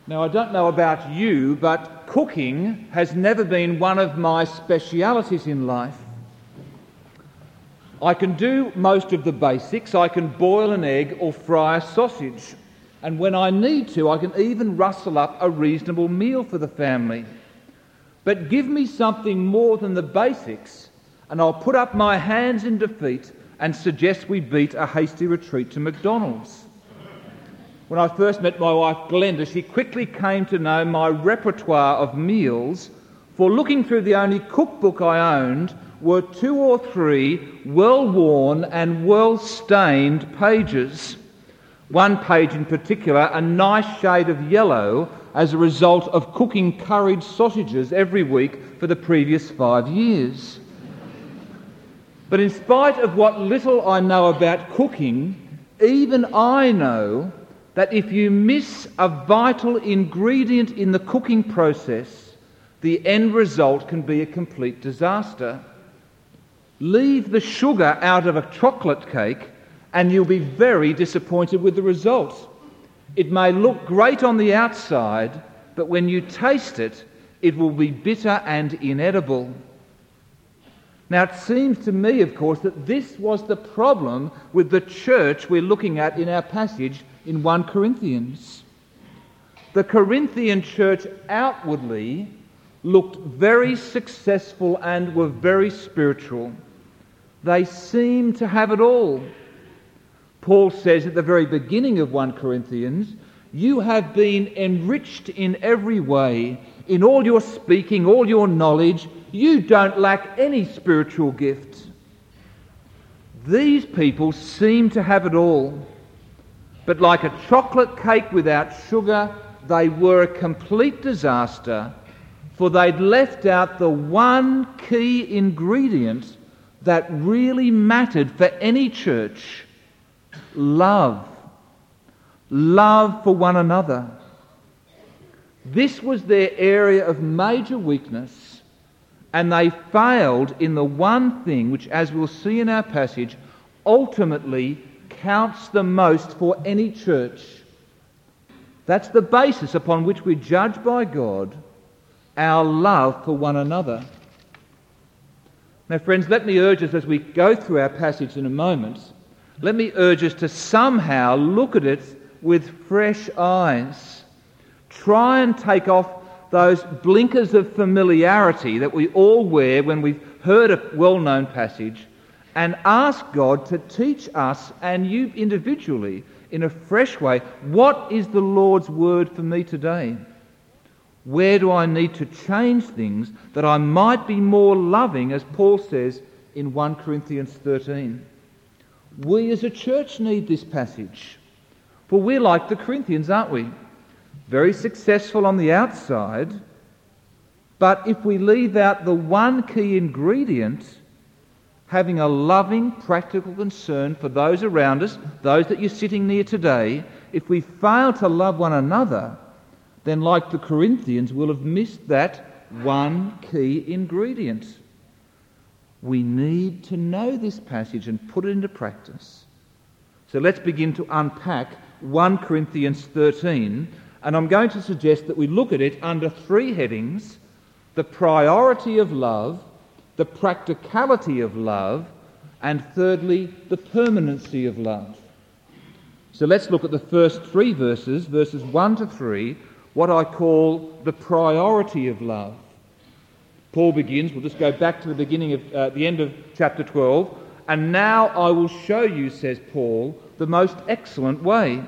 Now, I don't know about you, but cooking has never been one of my specialities in life. I can do most of the basics. I can boil an egg or fry a sausage. And when I need to, I can even rustle up a reasonable meal for the family. But give me something more than the basics, and I'll put up my hands in defeat and suggest we beat a hasty retreat to McDonald's. When I first met my wife Glenda, she quickly came to know my repertoire of meals, for looking through the only cookbook I owned were 2 or 3 well-worn and well-stained pages. One page in particular, a nice shade of yellow as a result of cooking curried sausages every week for the previous 5 years. But in spite of what little I know about cooking, even I know that if you miss a vital ingredient in the cooking process, the end result can be a complete disaster. Leave the sugar out of a chocolate cake and you'll be very disappointed with the result. It may look great on the outside, but when you taste it, it will be bitter and inedible. Now, it seems to me, of course, that this was the problem with the church we're looking at in our passage in 1 Corinthians. The Corinthian church outwardly looked very successful and were very spiritual. They seemed to have it all. Paul says at the very beginning of 1 Corinthians, "You have been enriched in every way, in all your speaking, all your knowledge. You don't lack any spiritual gift." These people seem to have it all. But like a chocolate cake without sugar, they were a complete disaster, for they'd left out the one key ingredient that really mattered for any church: love. Love for one another. This was their area of major weakness, and they failed in the one thing which, as we'll see in our passage, ultimately counts the most for any church. That's the basis upon which we're judged by God, our love for one another. Now, friends, let me urge us as we go through our passage in a moment, let me urge us to somehow look at it with fresh eyes. Try and take off those blinkers of familiarity that we all wear when we've heard a well-known passage, and ask God to teach us and you individually in a fresh way, what is the Lord's word for me today? Where do I need to change things that I might be more loving, as Paul says in 1 Corinthians 13? We as a church need this passage, for we're like the Corinthians, aren't we? Very successful on the outside, but if we leave out the one key ingredient, having a loving, practical concern for those around us, those that you're sitting near today, if we fail to love one another, then like the Corinthians, we'll have missed that one key ingredient. We need to know this passage and put it into practice. So let's begin to unpack 1 Corinthians 13, and I'm going to suggest that we look at it under 3 headings: the priority of love, the practicality of love, and thirdly, the permanency of love. So let's look at the first 3 verses, verses 1 to 3, what I call the priority of love. Paul begins, we'll just go back to the beginning of the end of chapter 12, "And now I will show you," says Paul, "the most excellent way."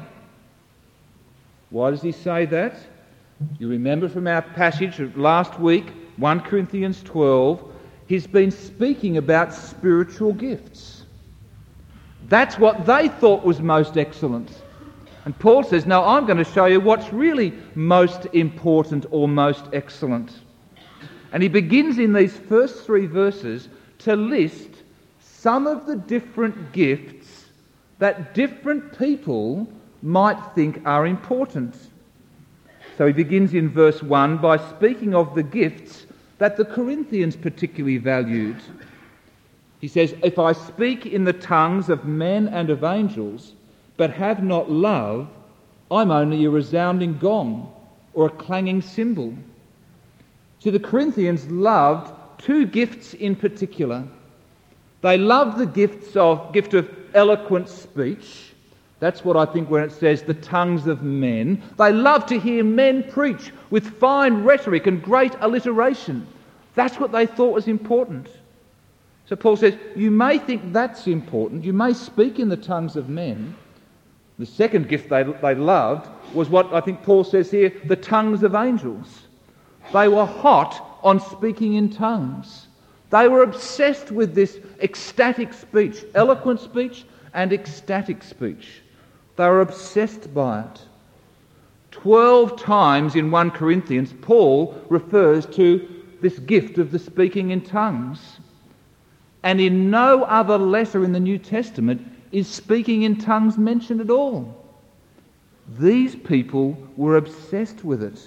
Why does he say that? You remember from our passage of last week, 1 Corinthians 12, he's been speaking about spiritual gifts. That's what they thought was most excellent. And Paul says, "No, I'm going to show you what's really most important or most excellent." And he begins in these first 3 verses to list some of the different gifts that different people might think are important. So he begins in verse 1 by speaking of the gifts that the Corinthians particularly valued. He says, "If I speak in the tongues of men and of angels, but have not love, I'm only a resounding gong or a clanging cymbal. So the Corinthians loved two gifts in particular. They loved the gift of eloquent speech. That's what I think when it says the tongues of men. They loved to hear men preach with fine rhetoric and great alliteration. That's what they thought was important. So Paul says, you may think that's important. You may speak in the tongues of men. The second gift they loved was what I think Paul says here, the tongues of angels. They were hot on speaking in tongues. They were obsessed with this ecstatic speech, eloquent speech and ecstatic speech. They were obsessed by it. 12 times in 1 Corinthians, Paul refers to this gift of the speaking in tongues. And in no other letter in the New Testament is speaking in tongues mentioned at all. These people were obsessed with it.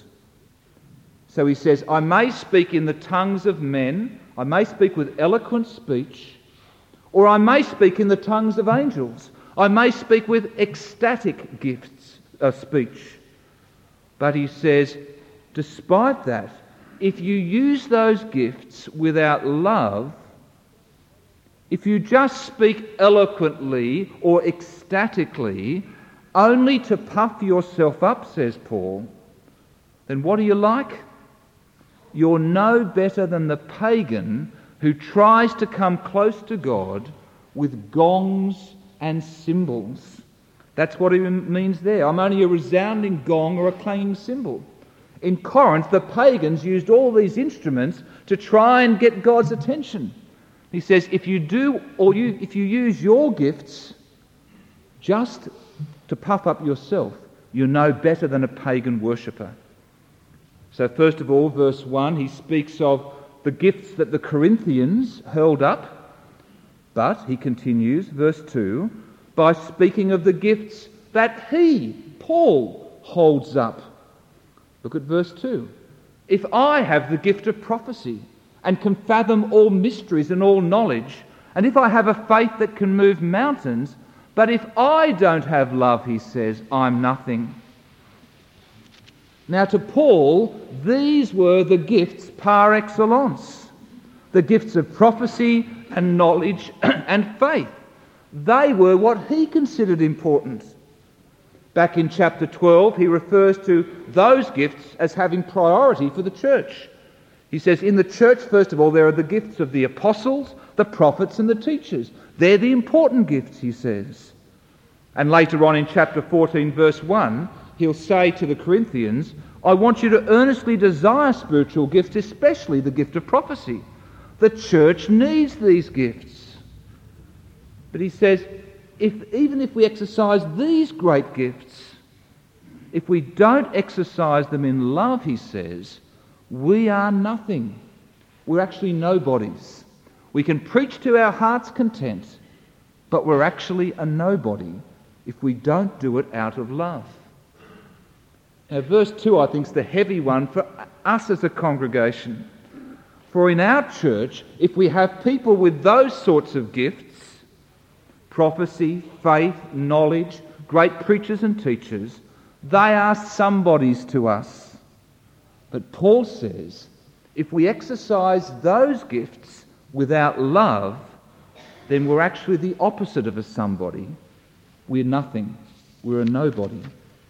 So he says, I may speak in the tongues of men, I may speak with eloquent speech, or I may speak in the tongues of angels. I may speak with ecstatic gifts of speech. But he says, despite that, if you use those gifts without love, if you just speak eloquently or ecstatically, only to puff yourself up, says Paul, then what are you like? You're no better than the pagan who tries to come close to God with gongs and cymbals. That's what it means there. I'm only a resounding gong or a clanging cymbal. In Corinth, the pagans used all these instruments to try and get God's attention. He says, if you use your gifts just to puff up yourself, you're no better than a pagan worshipper. So first of all, verse 1, he speaks of the gifts that the Corinthians held up, but he continues, verse 2, by speaking of the gifts that he, Paul, holds up. Look at verse 2. If I have the gift of prophecy and can fathom all mysteries and all knowledge, and if I have a faith that can move mountains, but if I don't have love, he says, I'm nothing. Now to Paul, these were the gifts par excellence, the gifts of prophecy and knowledge and faith. They were what he considered important. Back in chapter 12, he refers to those gifts as having priority for the church. He says, in the church, first of all, there are the gifts of the apostles, the prophets and the teachers. They're the important gifts, he says. And later on in chapter 14, verse 1, he'll say to the Corinthians, I want you to earnestly desire spiritual gifts, especially the gift of prophecy. The church needs these gifts. But he says, even if we exercise these great gifts, if we don't exercise them in love, he says, we are nothing. We're actually nobodies. We can preach to our heart's content, but we're actually a nobody if we don't do it out of love. Now, verse 2, I think, is the heavy one for us as a congregation. For in our church, if we have people with those sorts of gifts, prophecy, faith, knowledge, great preachers and teachers, they are somebodies to us. But Paul says, if we exercise those gifts without love, then we're actually the opposite of a somebody. We're nothing. We're a nobody.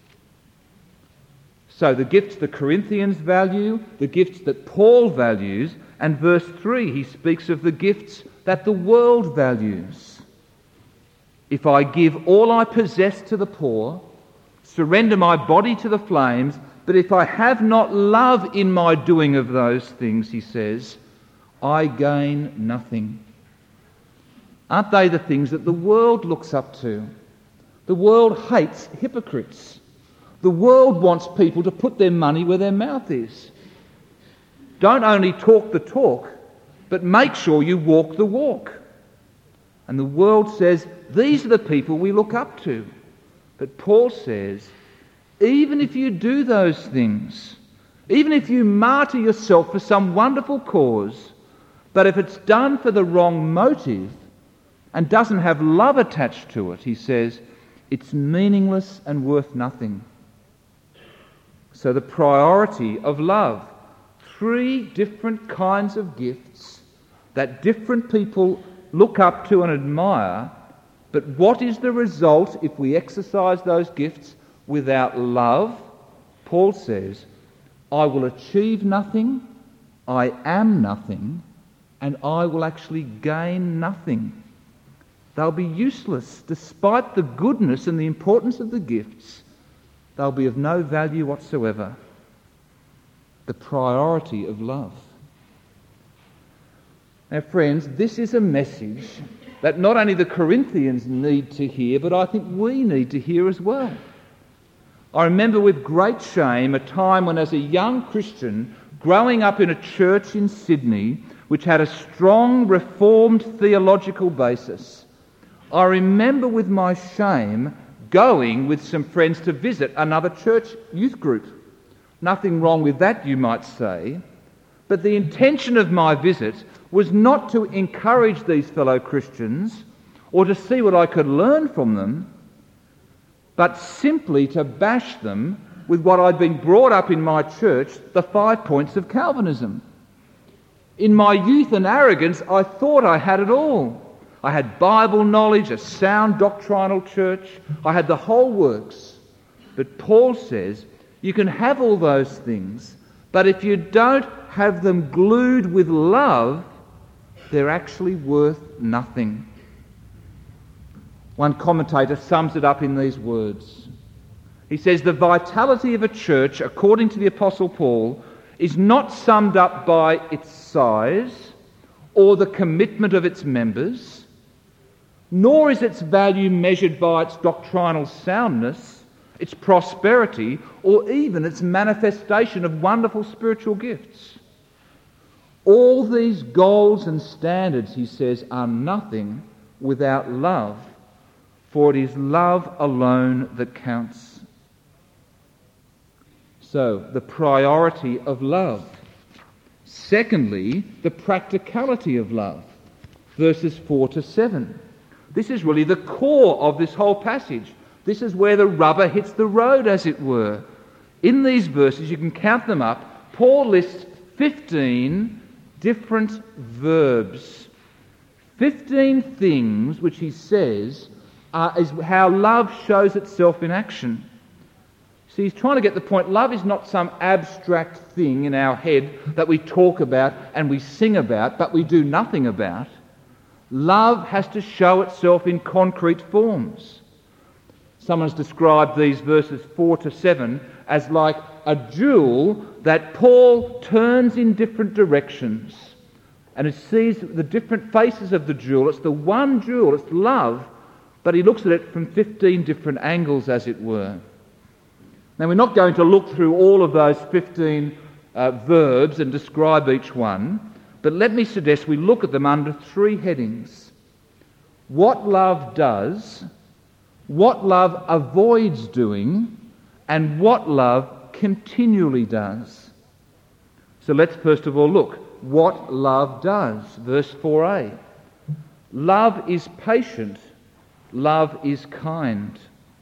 So the gifts the Corinthians value, the gifts that Paul values, and verse 3, he speaks of the gifts that the world values. If I give all I possess to the poor, surrender my body to the flames, but if I have not love in my doing of those things, he says, I gain nothing. Aren't they the things that the world looks up to? The world hates hypocrites. The world wants people to put their money where their mouth is. Don't only talk the talk, but make sure you walk the walk. And the world says, these are the people we look up to. But Paul says, even if you do those things, even if you martyr yourself for some wonderful cause, but if it's done for the wrong motive and doesn't have love attached to it, he says, it's meaningless and worth nothing. So the priority of love. 3 different kinds of gifts that different people look up to and admire, but what is the result if we exercise those gifts without love? Paul says, I will achieve nothing, I am nothing, and I will actually gain nothing. They'll be useless. Despite the goodness and the importance of the gifts, they'll be of no value whatsoever. The priority of love. Now, friends, this is a message that not only the Corinthians need to hear, but I think we need to hear as well. I remember with great shame a time when, as a young Christian, growing up in a church in Sydney which had a strong Reformed theological basis, I remember with my shame going with some friends to visit another church youth group. Nothing wrong with that, you might say, but the intention of my visit was not to encourage these fellow Christians or to see what I could learn from them, but simply to bash them with what I'd been brought up in my church, the 5 points of Calvinism. In my youth and arrogance, I thought I had it all. I had Bible knowledge, a sound doctrinal church. I had the whole works. But Paul says, you can have all those things, but if you don't have them glued with love, they're actually worth nothing. One commentator sums it up in these words. He says, the vitality of a church, according to the Apostle Paul, is not summed up by its size or the commitment of its members, nor is its value measured by its doctrinal soundness, its prosperity, or even its manifestation of wonderful spiritual gifts. All these goals and standards, he says, are nothing without love, for it is love alone that counts. So, the priority of love. Secondly, the practicality of love. Verses 4 to 7. This is really the core of this whole passage. This is where the rubber hits the road, as it were. In these verses, you can count them up, Paul lists 15 different verbs. 15 things which he says is how love shows itself in action. See, he's trying to get the point, love is not some abstract thing in our head that we talk about and we sing about, but we do nothing about. Love has to show itself in concrete forms. Someone's described these verses 4 to 7 as like a jewel that Paul turns in different directions. And it sees the different faces of the jewel. It's the one jewel, it's love, but he looks at it from 15 different angles, as it were. Now, we're not going to look through all of those 15 verbs and describe each one, but let me suggest we look at them under 3 headings. What love does, what love avoids doing, and what love continually does. So let's first of all look what love does. Verse 4a. Love is patient. Love is kind.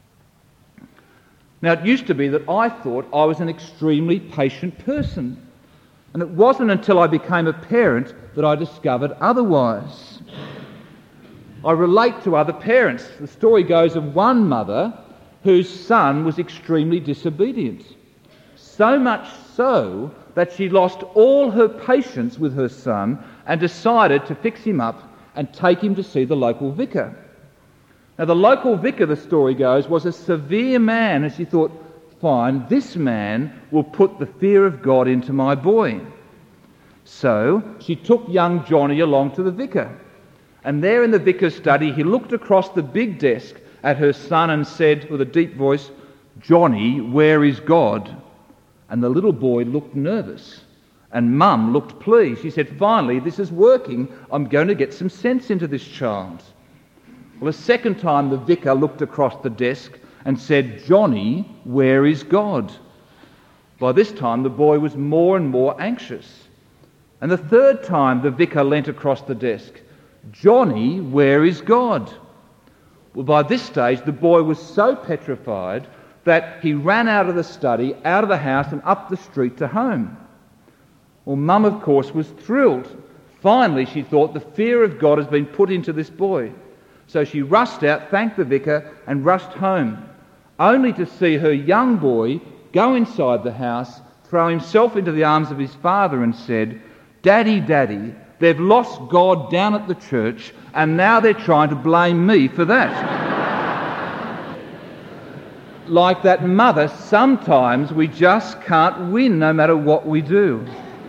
Now, it used to be that I thought I was an extremely patient person. And it wasn't until I became a parent that I discovered otherwise. I relate to other parents. The story goes of one mother whose son was extremely disobedient. So much so that she lost all her patience with her son and decided to fix him up and take him to see the local vicar. Now, the local vicar, the story goes, was a severe man, and she thought, fine, this man will put the fear of God into my boy. So she took young Johnny along to the vicar. And there in the vicar's study, he looked across the big desk at her son and said with a deep voice, "Johnny, where is God?" And the little boy looked nervous. And Mum looked pleased. She said, "Finally, this is working. I'm going to get some sense into this child." Well, a second time the vicar looked across the desk and said, "Johnny, where is God?" By this time the boy was more and more anxious. And the third time the vicar leant across the desk, "Johnny, where is God?" Well, by this stage the boy was so petrified that he ran out of the study, out of the house and up the street to home. Well, Mum, of course, was thrilled. Finally, she thought, the fear of God has been put into this boy. So she rushed out, thanked the vicar and rushed home, only to see her young boy go inside the house, throw himself into the arms of his father and said, "Daddy, Daddy, they've lost God down at the church and now they're trying to blame me for that." Like that mother, sometimes we just can't win no matter what we do.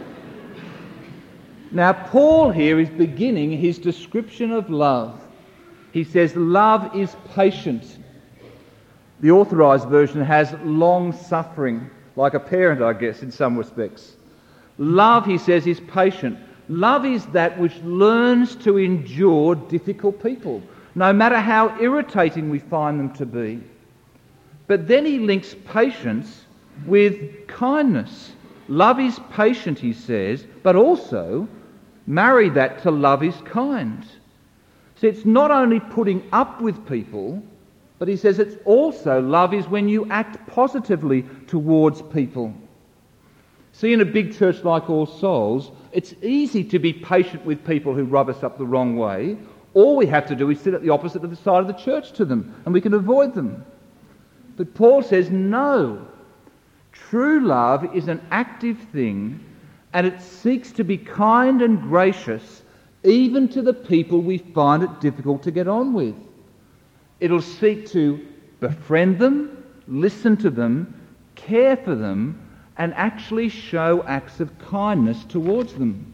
Now, Paul here is beginning his description of love. He says, love is patient. The Authorised Version has long-suffering, like a parent, I guess, in some respects. Love, he says, is patient. Love is that which learns to endure difficult people, no matter how irritating we find them to be. But then he links patience with kindness. Love is patient, he says, but also marry that to love is kind. So it's not only putting up with people, but he says it's also love is when you act positively towards people. See, in a big church like All Souls, it's easy to be patient with people who rub us up the wrong way. All we have to do is sit at the opposite of the side of the church to them, and we can avoid them. But Paul says, no. True love is an active thing, and it seeks to be kind and gracious even to the people we find it difficult to get on with. It'll seek to befriend them, listen to them, care for them, and actually show acts of kindness towards them.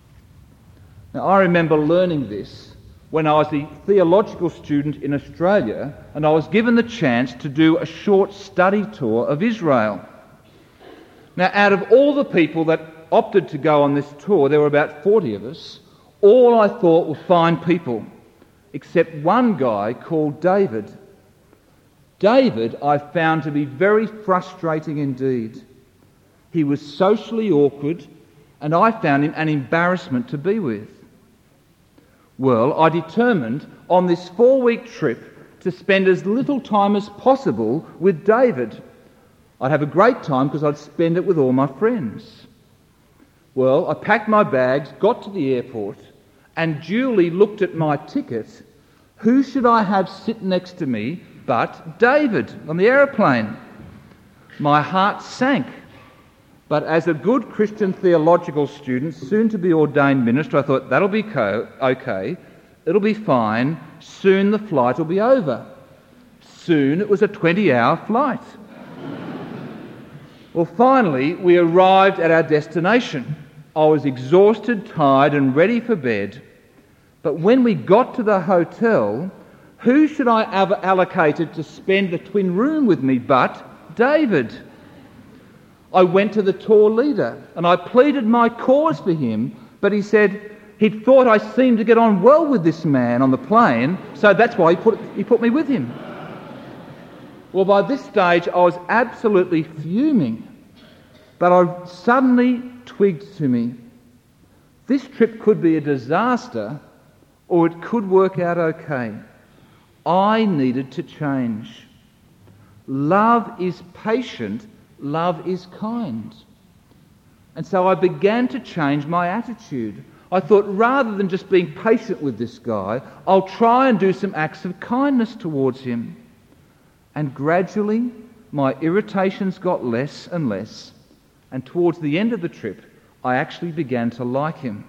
Now, I remember learning this when I was a theological student in Australia, and I was given the chance to do a short study tour of Israel. Now, out of all the people that opted to go on this tour, there were about 40 of us. All I thought were fine people, except one guy called David. David I found to be very frustrating indeed. He was socially awkward, and I found him an embarrassment to be with. Well, I determined on this 4-week trip to spend as little time as possible with David. I'd have a great time because I'd spend it with all my friends. Well, I packed my bags, got to the airport, and duly looked at my ticket. Who should I have sit next to me but David on the aeroplane? My heart sank. But as a good Christian theological student, soon to be ordained minister, I thought, that'll be okay, it'll be fine, soon the flight will be over. Soon it was a 20-hour flight. Well, finally, we arrived at our destination. I was exhausted, tired and ready for bed. But when we got to the hotel, who should I have allocated to spend the twin room with me but David? I went to the tour leader and I pleaded my cause for him, but he said he'd thought I seemed to get on well with this man on the plane, so that's why he put me with him. Well, by this stage I was absolutely fuming, but I suddenly twigged to me. This trip could be a disaster, or it could work out okay. I needed to change. Love is patient, love is kind. And so I began to change my attitude. I thought, rather than just being patient with this guy, I'll try and do some acts of kindness towards him. And gradually, my irritations got less and less, and towards the end of the trip, I actually began to like him.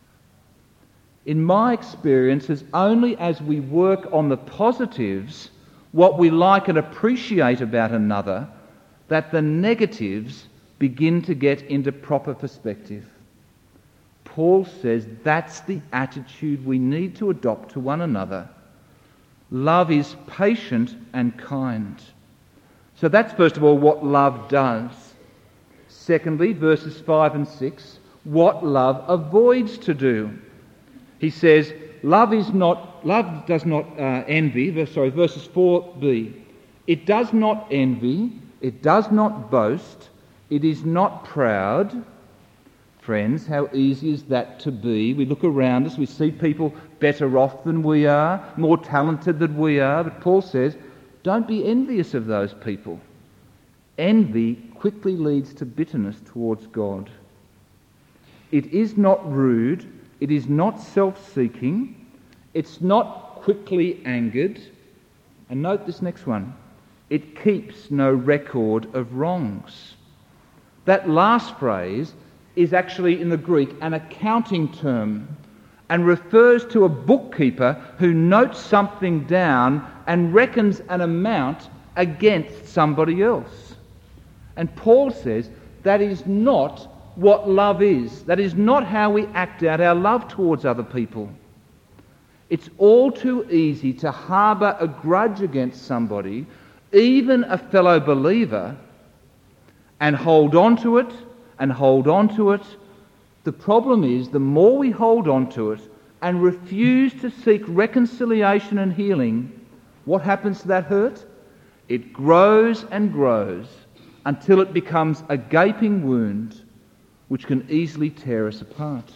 In my experience, it's only as we work on the positives, what we like and appreciate about another, that the negatives begin to get into proper perspective. Paul says that's the attitude we need to adopt to one another. Love is patient and kind. So that's first of all what love does. Secondly, verses 5 and 6, what love avoids to do. He says, love does not envy. Verses 4b. It does not envy. It does not boast. It is not proud. Friends, how easy is that to be? We look around us, we see people better off than we are, more talented than we are. But Paul says, don't be envious of those people. Envy quickly leads to bitterness towards God. It is not rude, it is not self-seeking, it's not quickly angered. And note this next one. It keeps no record of wrongs. That last phrase is actually in the Greek an accounting term and refers to a bookkeeper who notes something down and reckons an amount against somebody else. And Paul says that is not what love is. That is not how we act out our love towards other people. It's all too easy to harbour a grudge against somebody, even a fellow believer, and hold on to it and hold on to it. The problem is, the more we hold on to it and refuse to seek reconciliation and healing, what happens to that hurt? It grows and grows until it becomes a gaping wound which can easily tear us apart.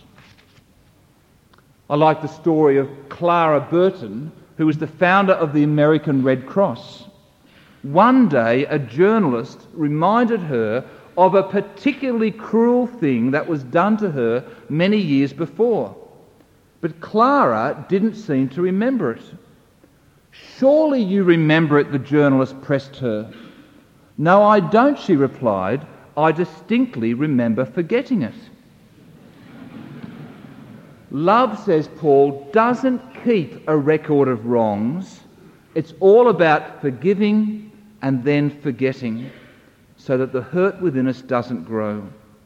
I like the story of Clara Burton, who was the founder of the American Red Cross. One day, a journalist reminded her of a particularly cruel thing that was done to her many years before. But Clara didn't seem to remember it. "Surely you remember it," the journalist pressed her. "No, I don't," she replied. "I distinctly remember forgetting it." Love, says Paul, doesn't keep a record of wrongs. It's all about forgiving and then forgetting, so that the hurt within us doesn't grow.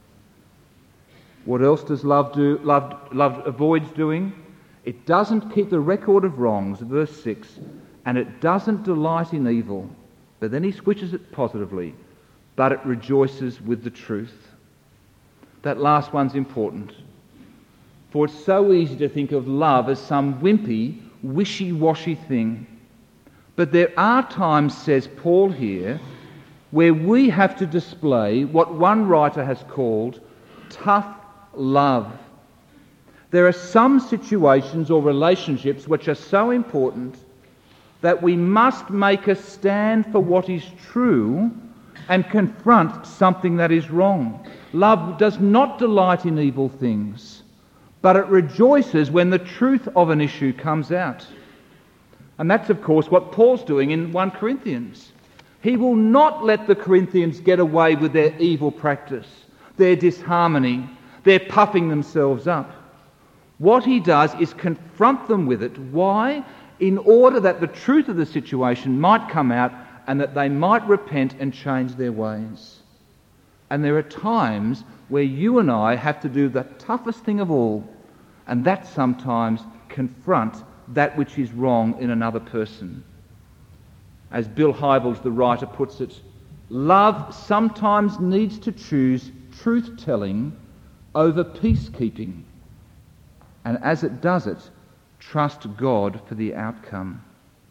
What else does love do? Love avoids doing. It doesn't keep the record of wrongs, verse 6, and it doesn't delight in evil. But then he switches it positively. But it rejoices with the truth. That last one's important. For it's so easy to think of love as some wimpy, wishy-washy thing. But there are times, says Paul here, where we have to display what one writer has called tough love. There are some situations or relationships which are so important that we must make a stand for what is true and confront something that is wrong. Love does not delight in evil things, but it rejoices when the truth of an issue comes out. And that's, of course, what Paul's doing in 1 Corinthians. He will not let the Corinthians get away with their evil practice, their disharmony, their puffing themselves up. What he does is confront them with it. Why? In order that the truth of the situation might come out and that they might repent and change their ways. And there are times where you and I have to do the toughest thing of all, and that's sometimes confront that which is wrong in another person. As Bill Hybels, the writer, puts it, love sometimes needs to choose truth-telling over peacekeeping, and as it does it, trust God for the outcome.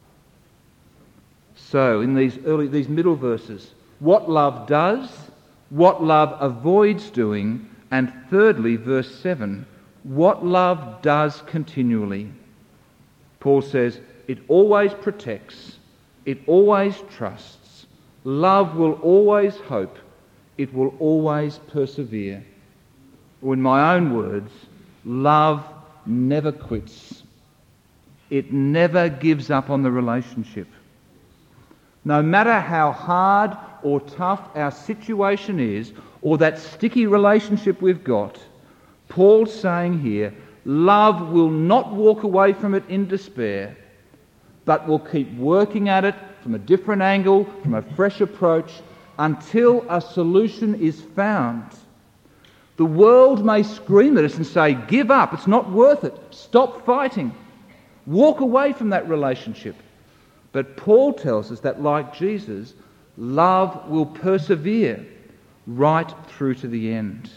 So, in these middle verses, what love does, what love avoids doing, and thirdly, verse 7, what love does continually. Paul says, it always protects, it always trusts, love will always hope, it will always persevere. Or in my own words, love never quits. It never gives up on the relationship. No matter how hard or tough our situation is, or that sticky relationship we've got, Paul's saying here, love will not walk away from it in despair, but will keep working at it from a different angle, from a fresh approach, until a solution is found. The world may scream at us and say, give up, it's not worth it, stop fighting, walk away from that relationship. But Paul tells us that, like Jesus, love will persevere right through to the end.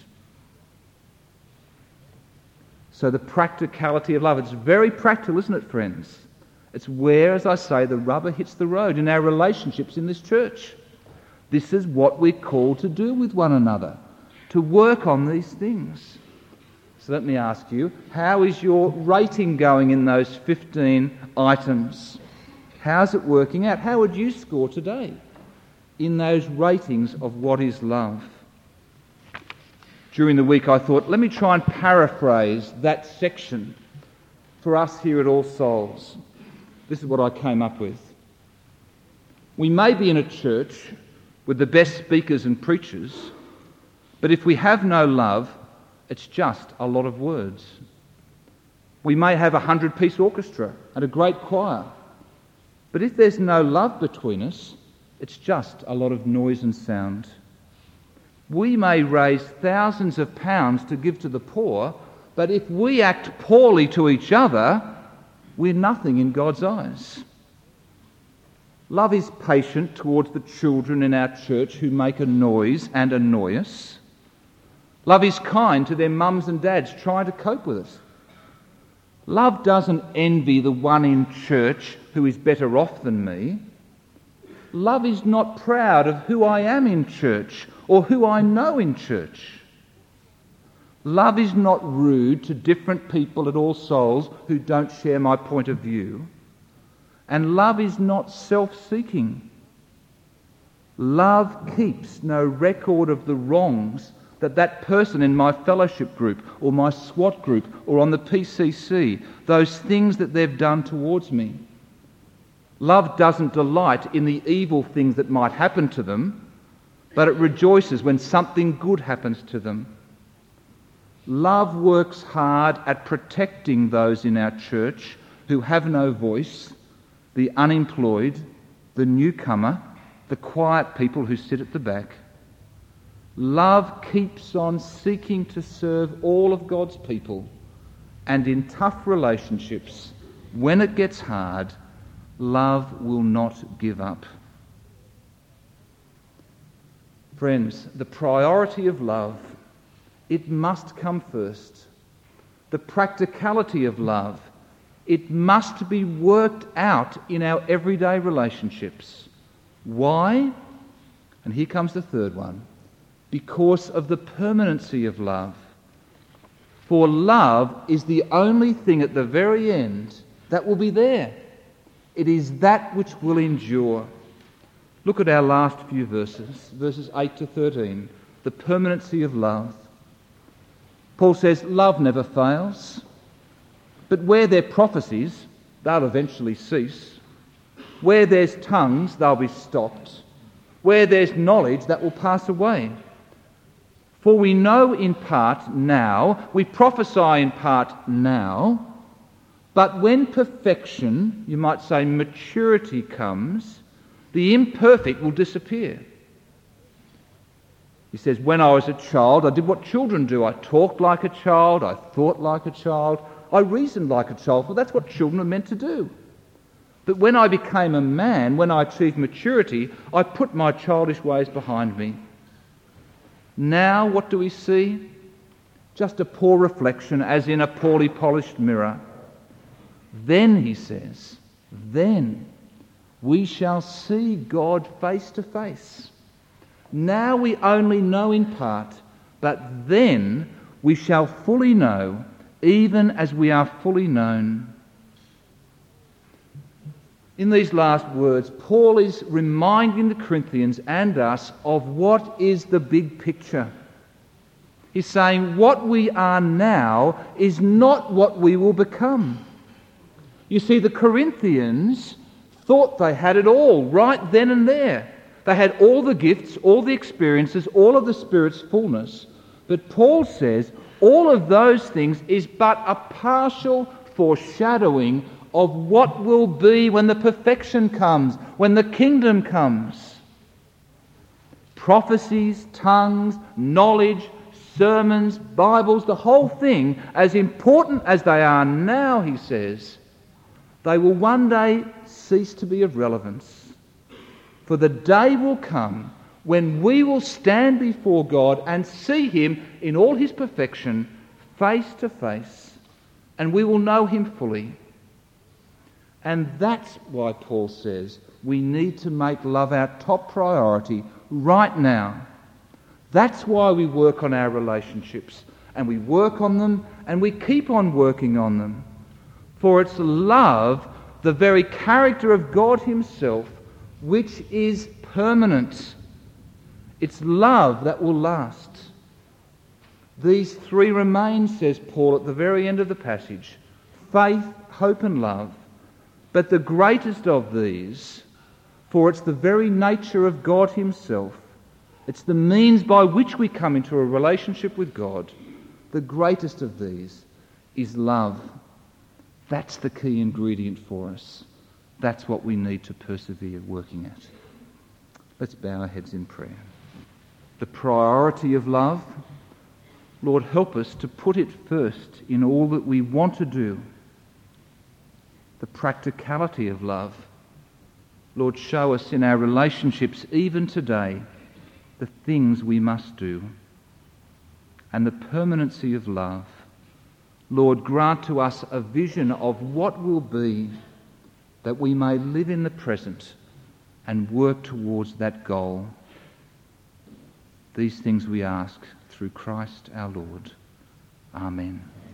So the practicality of love, it's very practical, isn't it, friends? It's where, as I say, the rubber hits the road in our relationships in this church. This is what we're called to do with one another, to work on these things. So let me ask you, how is your rating going in those 15 items? How's it working out? How would you score today? in those ratings of what is love. During the week I thought, let me try and paraphrase that section for us here at All Souls. This is what I came up with. We may be in a church with the best speakers and preachers, but if we have no love, it's just a lot of words. We may have a 100-piece orchestra and a great choir, but if there's no love between us, it's just a lot of noise and sound. We may raise thousands of pounds to give to the poor, but if we act poorly to each other, we're nothing in God's eyes. Love is patient towards the children in our church who make a noise and annoy us. Love is kind to their mums and dads trying to cope with us. Love doesn't envy the one in church who is better off than me. Love is not proud of who I am in church or who I know in church. Love is not rude to different people at All Souls who don't share my point of view. And love is not self-seeking. Love keeps no record of the wrongs that person in my fellowship group or my SWAT group or on the PCC, those things that they've done towards me. Love doesn't delight in the evil things that might happen to them, but it rejoices when something good happens to them. Love works hard at protecting those in our church who have no voice, the unemployed, the newcomer, the quiet people who sit at the back. Love keeps on seeking to serve all of God's people, and in tough relationships, when it gets hard, love will not give up. Friends, the priority of love, it must come first. The practicality of love, it must be worked out in our everyday relationships. Why? And here comes the third one. Because of the permanency of love. For love is the only thing at the very end that will be there. It is that which will endure. Look at our last few verses 8 to 13. The permanency of love. Paul says, love never fails, but where there are prophecies, they'll eventually cease. Where there's tongues, they'll be stopped. Where there's knowledge, that will pass away. For we know in part now, we prophesy in part now, but when perfection, you might say maturity comes, the imperfect will disappear. He says, when I was a child, I did what children do. I talked like a child, I thought like a child, I reasoned like a child, for that's what children are meant to do. But when I became a man, when I achieved maturity, I put my childish ways behind me. Now what do we see? Just a poor reflection, as in a poorly polished mirror. Then, he says, then we shall see God face to face. Now we only know in part, but then we shall fully know, even as we are fully known. In these last words, Paul is reminding the Corinthians and us of what is the big picture. He's saying what we are now is not what we will become. You see, the Corinthians thought they had it all right then and there. They had all the gifts, all the experiences, all of the Spirit's fullness. But Paul says all of those things is but a partial foreshadowing of what will be when the perfection comes, when the kingdom comes. Prophecies, tongues, knowledge, sermons, Bibles, the whole thing, as important as they are now, he says, they will one day cease to be of relevance. For the day will come when we will stand before God and see him in all his perfection, face to face, and we will know him fully. And that's why Paul says we need to make love our top priority right now. That's why we work on our relationships, and we work on them, and we keep on working on them. For it's love, the very character of God himself, which is permanent. It's love that will last. These three remain, says Paul at the very end of the passage: faith, hope and love. But the greatest of these, for it's the very nature of God himself, it's the means by which we come into a relationship with God, the greatest of these is love. That's the key ingredient for us. That's what we need to persevere working at. Let's bow our heads in prayer. The priority of love, Lord, help us to put it first in all that we want to do. The practicality of love, Lord, show us in our relationships even today the things we must do. And the permanency of love, Lord, grant to us a vision of what will be, that we may live in the present and work towards that goal. These things we ask through Christ our Lord. Amen.